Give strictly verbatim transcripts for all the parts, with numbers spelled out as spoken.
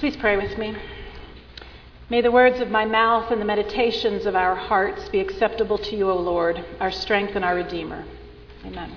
Please pray with me. May the words of my mouth and the meditations of our hearts be acceptable to you, O Lord, our strength and our Redeemer. Amen.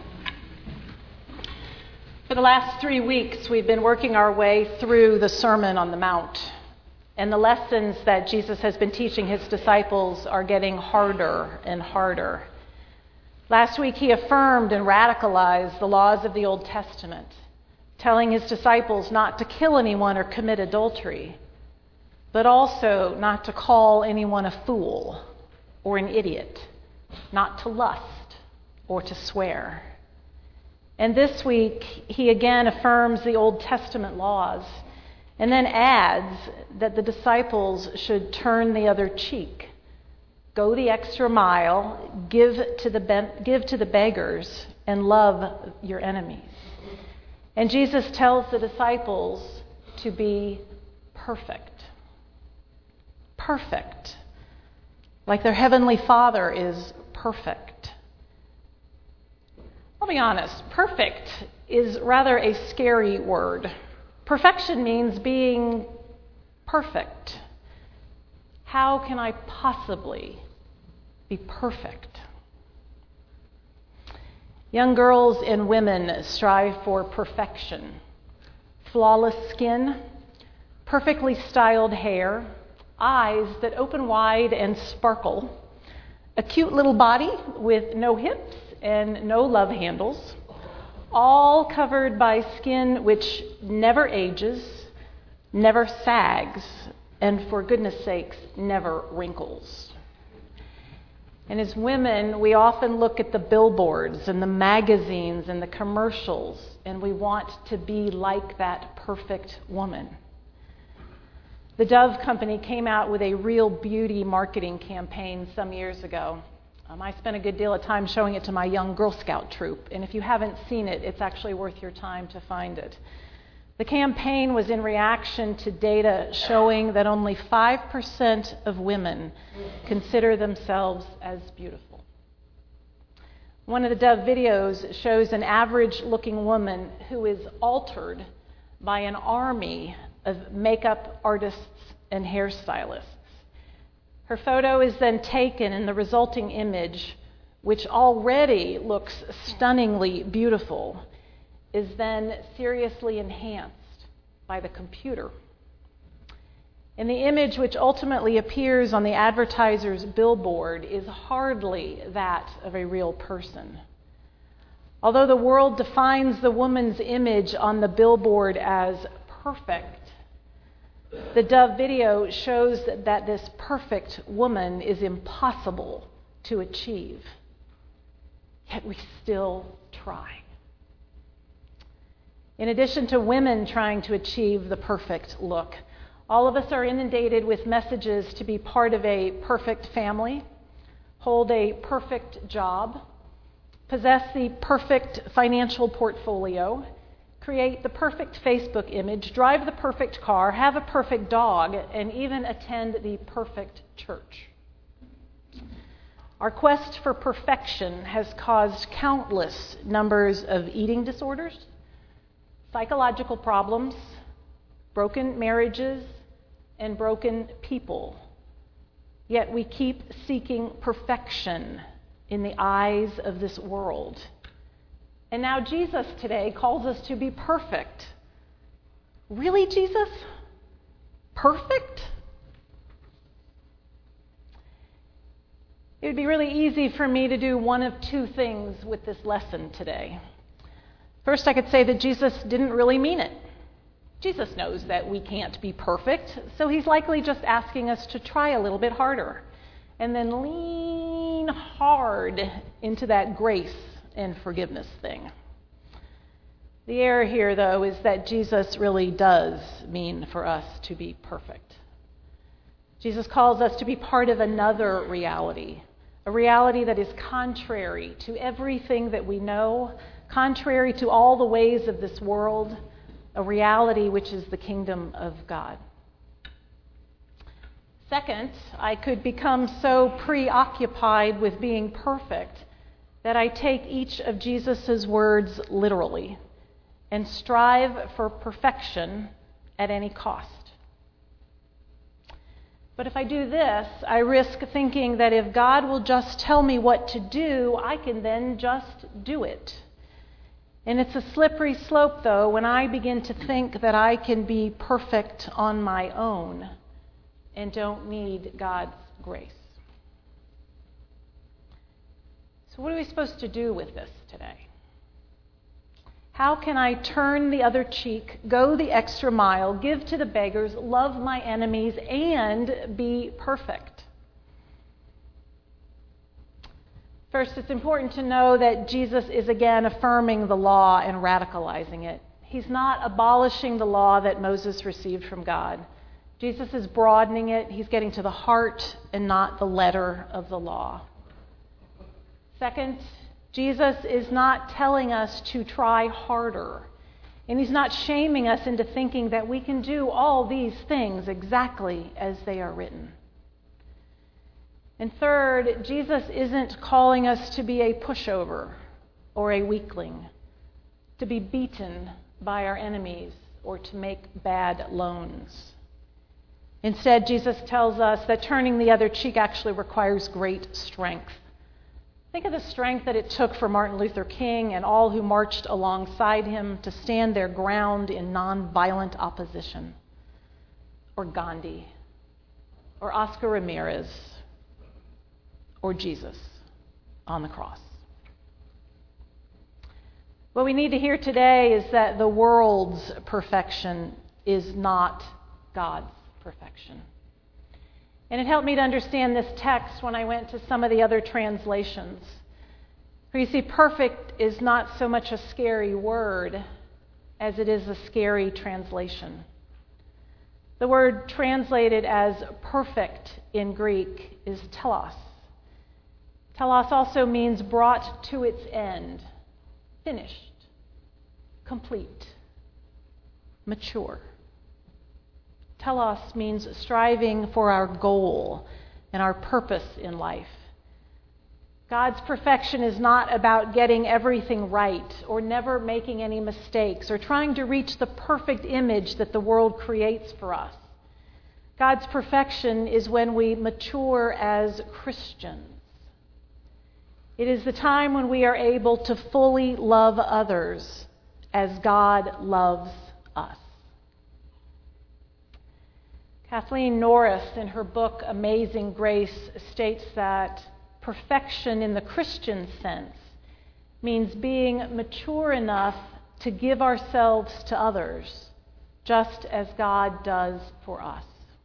For the last three weeks, we've been working our way through the Sermon on the Mount, and the lessons that Jesus has been teaching his disciples are getting harder and harder. Last week, he affirmed and radicalized the laws of the Old Testament, telling his disciples not to kill anyone or commit adultery, but also not to call anyone a fool or an idiot, not to lust or to swear. And this week, he again affirms the Old Testament laws and then adds that the disciples should turn the other cheek, go the extra mile, give to the be- give to the beggars, and love your enemies. And Jesus tells the disciples to be perfect. Perfect. Like their heavenly Father is perfect. I'll be honest, perfect is rather a scary word. Perfection means being perfect. How can I possibly be perfect? Young girls and women strive for perfection. Flawless skin, perfectly styled hair, eyes that open wide and sparkle, a cute little body with no hips and no love handles, all covered by skin which never ages, never sags, and for goodness sakes, never wrinkles. And as women, we often look at the billboards and the magazines and the commercials, and we want to be like that perfect woman. The Dove Company came out with a real beauty marketing campaign some years ago. Um, I spent a good deal of time showing it to my young Girl Scout troop, and if you haven't seen it, it's actually worth your time to find it. The campaign was in reaction to data showing that only five percent of women consider themselves as beautiful. One of the Dove videos shows an average-looking woman who is altered by an army of makeup artists and hairstylists. Her photo is then taken, and the resulting image, which already looks stunningly beautiful, is then seriously enhanced by the computer. And the image which ultimately appears on the advertiser's billboard is hardly that of a real person. Although the world defines the woman's image on the billboard as perfect, the Dove video shows that this perfect woman is impossible to achieve. Yet we still try. In addition to women trying to achieve the perfect look, all of us are inundated with messages to be part of a perfect family, hold a perfect job, possess the perfect financial portfolio, create the perfect Facebook image, drive the perfect car, have a perfect dog, and even attend the perfect church. Our quest for perfection has caused countless numbers of eating disorders, psychological problems, broken marriages, and broken people. Yet we keep seeking perfection in the eyes of this world. And now Jesus today calls us to be perfect. Really, Jesus? Perfect? It would be really easy for me to do one of two things with this lesson today. First, I could say that Jesus didn't really mean it. Jesus knows that we can't be perfect, so he's likely just asking us to try a little bit harder and then lean hard into that grace and forgiveness thing. The error here, though, is that Jesus really does mean for us to be perfect. Jesus calls us to be part of another reality, a reality that is contrary to everything that we know, contrary to all the ways of this world, a reality which is the kingdom of God. Second, I could become so preoccupied with being perfect that I take each of Jesus' words literally and strive for perfection at any cost. But if I do this, I risk thinking that if God will just tell me what to do, I can then just do it. And it's a slippery slope, though, when I begin to think that I can be perfect on my own and don't need God's grace. So what are we supposed to do with this today? How can I turn the other cheek, go the extra mile, give to the beggars, love my enemies, and be perfect? First, it's important to know that Jesus is again affirming the law and radicalizing it. He's not abolishing the law that Moses received from God. Jesus is broadening it. He's getting to the heart and not the letter of the law. Second, Jesus is not telling us to try harder. And he's not shaming us into thinking that we can do all these things exactly as they are written. And third, Jesus isn't calling us to be a pushover or a weakling, to be beaten by our enemies or to make bad loans. Instead, Jesus tells us that turning the other cheek actually requires great strength. Think of the strength that it took for Martin Luther King and all who marched alongside him to stand their ground in nonviolent opposition. Or Gandhi, or Oscar Ramirez, or Jesus on the cross. What we need to hear today is that the world's perfection is not God's perfection. And it helped me to understand this text when I went to some of the other translations. For you see, perfect is not so much a scary word as it is a scary translation. The word translated as perfect in Greek is telos. Telos also means brought to its end, finished, complete, mature. Telos means striving for our goal and our purpose in life. God's perfection is not about getting everything right or never making any mistakes or trying to reach the perfect image that the world creates for us. God's perfection is when we mature as Christians. It is the time when we are able to fully love others as God loves us. Kathleen Norris, in her book Amazing Grace, states that perfection in the Christian sense means being mature enough to give ourselves to others, just as God does for us.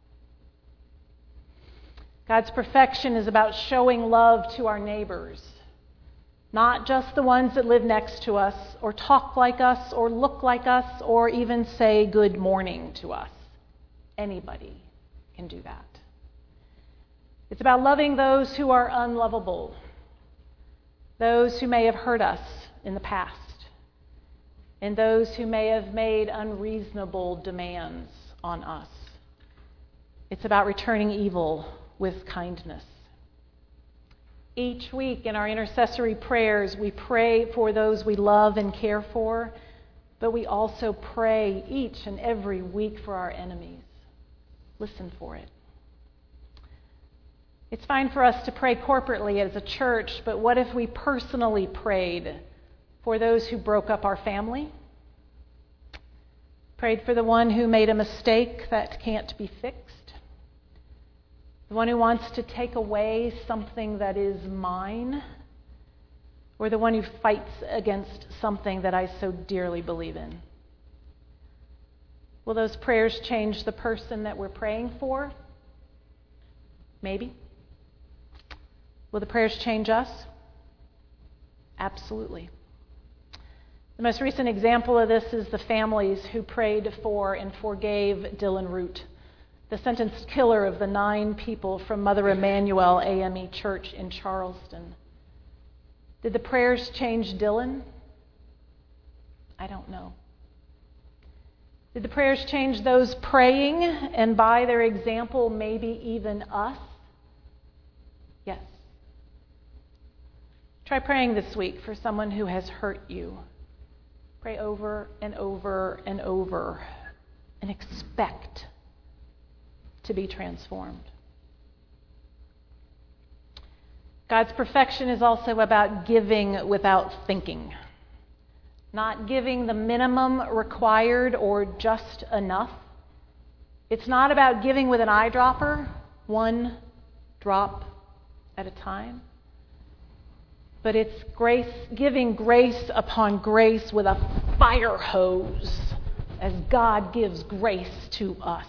God's perfection is about showing love to our neighbors, not just the ones that live next to us, or talk like us, or look like us, or even say good morning to us. Anybody can do that. It's about loving those who are unlovable, those who may have hurt us in the past, and those who may have made unreasonable demands on us. It's about returning evil with kindness. Each week in our intercessory prayers, we pray for those we love and care for, but we also pray each and every week for our enemies. Listen for it. It's fine for us to pray corporately as a church, but what if we personally prayed for those who broke up our family? Prayed for the one who made a mistake that can't be fixed? The one who wants to take away something that is mine? Or the one who fights against something that I so dearly believe in? Will those prayers change the person that we're praying for? Maybe. Will the prayers change us? Absolutely. The most recent example of this is the families who prayed for and forgave Dylan Root, the sentenced killer of the nine people from Mother Emanuel A M E Church in Charleston. Did the prayers change Dylan? I don't know. Did the prayers change those praying, and by their example, maybe even us? Yes. Try praying this week for someone who has hurt you. Pray over and over and over and expect to be transformed. God's perfection is also about giving without thinking. Not giving the minimum required or just enough. It's not about giving with an eyedropper, one drop at a time. But it's grace, giving grace upon grace with a fire hose as God gives grace to us.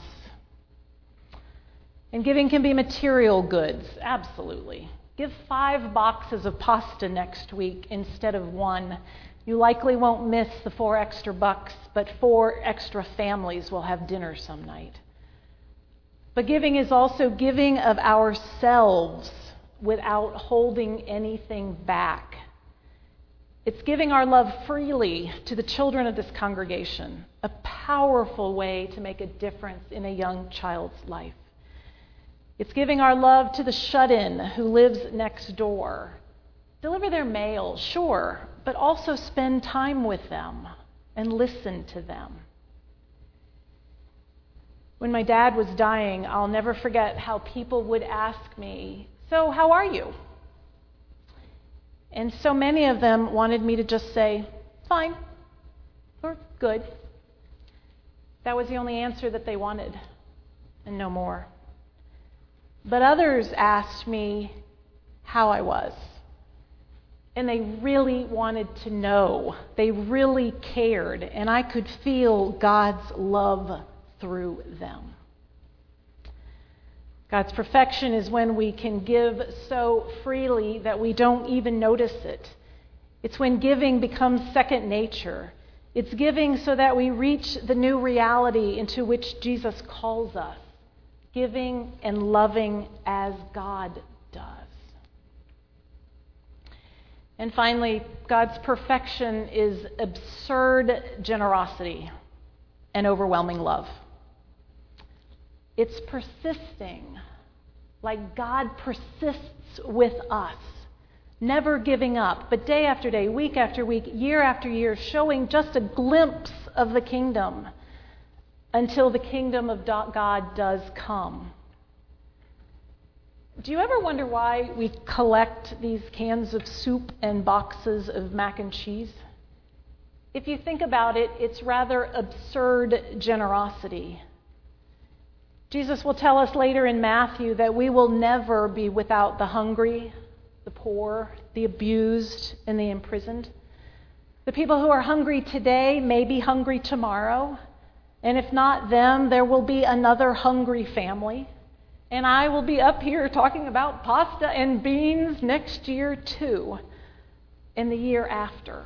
And giving can be material goods, absolutely. Give five boxes of pasta next week instead of one. You likely won't miss the four extra bucks, but four extra families will have dinner some night. But giving is also giving of ourselves without holding anything back. It's giving our love freely to the children of this congregation, a powerful way to make a difference in a young child's life. It's giving our love to the shut-in who lives next door. Deliver their mail, sure, but also spend time with them and listen to them. When my dad was dying, I'll never forget how people would ask me, "So, how are you?" And so many of them wanted me to just say, "Fine," or "Good." That was the only answer that they wanted, and no more. But others asked me how I was. And they really wanted to know. They really cared. And I could feel God's love through them. God's perfection is when we can give so freely that we don't even notice it. It's when giving becomes second nature. It's giving so that we reach the new reality into which Jesus calls us. Giving and loving as God does. And finally, God's perfection is absurd generosity and overwhelming love. It's persisting, like God persists with us, never giving up, but day after day, week after week, year after year, showing just a glimpse of the kingdom until the kingdom of God does come. Do you ever wonder why we collect these cans of soup and boxes of mac and cheese? If you think about it, it's rather absurd generosity. Jesus will tell us later in Matthew that we will never be without the hungry, the poor, the abused, and the imprisoned. The people who are hungry today may be hungry tomorrow. And if not them, there will be another hungry family. And I will be up here talking about pasta and beans next year too, and the year after.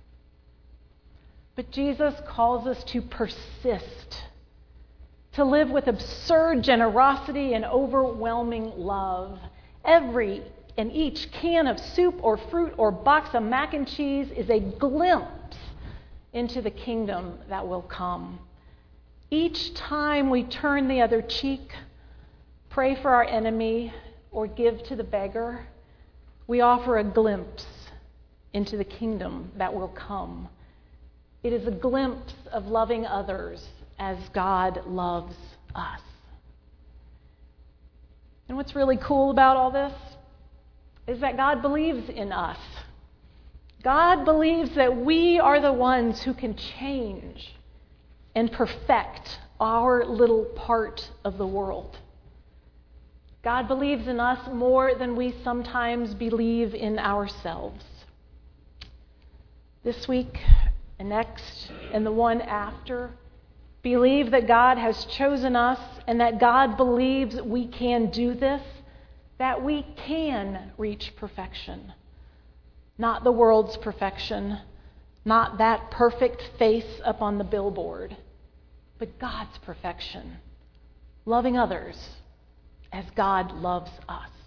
But Jesus calls us to persist, to live with absurd generosity and overwhelming love. Every and each can of soup or fruit or box of mac and cheese is a glimpse into the kingdom that will come. Each time we turn the other cheek, pray for our enemy, or give to the beggar, we offer a glimpse into the kingdom that will come. It is a glimpse of loving others as God loves us. And what's really cool about all this is that God believes in us. God believes that we are the ones who can change and perfect our little part of the world. God believes in us more than we sometimes believe in ourselves. This week and next and the one after, believe that God has chosen us and that God believes we can do this, that we can reach perfection. Not the world's perfection, not that perfect face up on the billboard, but God's perfection, loving others as God loves us.